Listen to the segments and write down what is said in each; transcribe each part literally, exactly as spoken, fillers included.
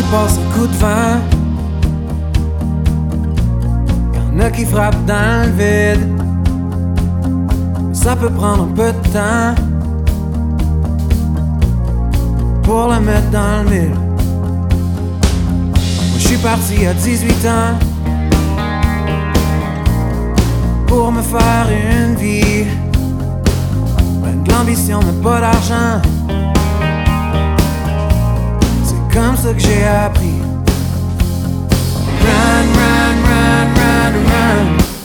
passe un coup de vent. Y'en a qui frappent dans le vide. Ça peut prendre un peu de temps pour la mettre dans le mille. Moi j'suis parti à dix-huit ans pour me faire une vie. Ben de l'ambition mais pas d'argent. C'est comme ça que j'ai appris. Run, run, run, run, run.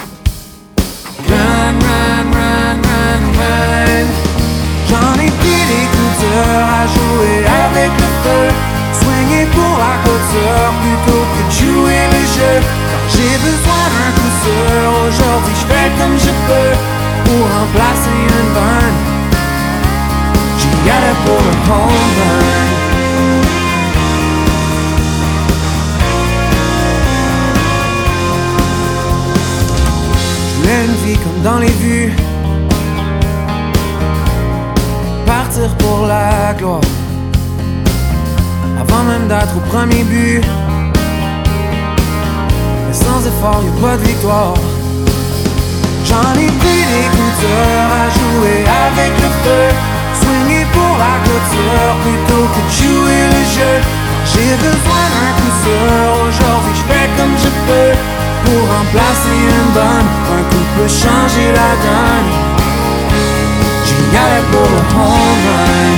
Run, run, run, run, run. J'en ai pris des coups durs à jouer avec le feu. Swinguer pour la clôture plutôt que de jouer le jeu. Quand j'ai besoin d'un coup sûr, aujourd'hui je fais comme je peux pour remplacer une bonne. J'y allais pour le home run. Une vie comme dans les vues, partir pour la gloire, avant même d'être au premier but. Mais sans effort y'a pas de victoire. J'en ai pris des coups durs à jouer avec le feu. Swinguer pour la clôture plutôt que de jouer le jeu. J'ai besoin d'un coup sûr, aujourd'hui je fais comme je peux pour remplacer une bonne. Un coup peut changer la donne. J'y allais pour le home run.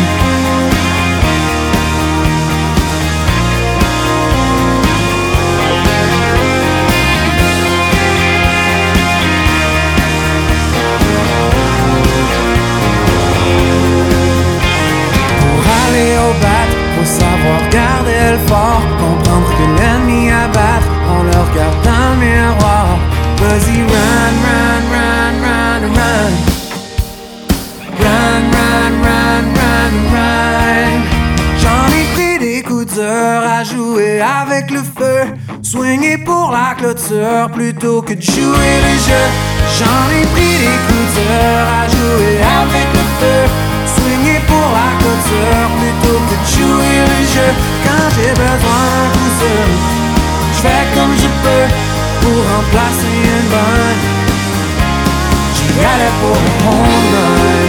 Pour aller au bat, faut savoir garder le fort. Comprendre que l'ennemi à battre, on le regarde dans le miroir. Vas-y, run, run, run, run, run. Run, run, run, run, run. J'en ai pris des coups durs à jouer avec le feu. Swinguer pour la clôture plutôt que de jouer le jeu. J'en ai pris des coups durs à jouer avec le feu. Swinguer pour la clôture plutôt que de jouer le jeu. Quand j'ai besoin d'un coup sûr, j'fais comme je peux pour remplacer une bonne. J'y allais pour le home run.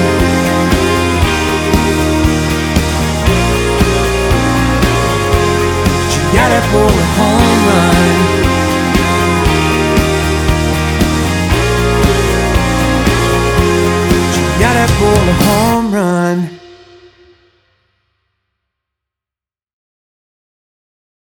J'y allais pour le home run. J'y allais pour le home run.